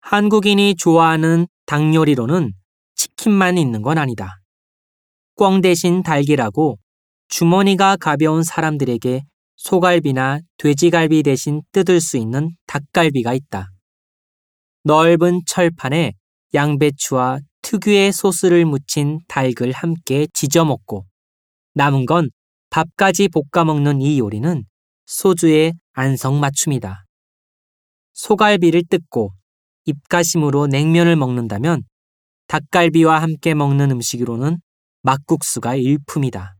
한국인이 좋아하는 닭 요리로는 치킨만 있는 건 아니다. 꿩 대신 닭이라고 주머니가 가벼운 사람들에게 소갈비나 돼지갈비 대신 뜯을 수 있는 닭갈비가 있다. 넓은 철판에 양배추와 특유의 소스를 묻힌 닭을 함께 지져 먹고 남은 건 밥까지 볶아 먹는 이 요리는 소주의 안성맞춤이다. 소갈비를 뜯고 입가심으로 냉면을 먹는다면 닭갈비와 함께 먹는 음식으로는 막국수가 일품이다.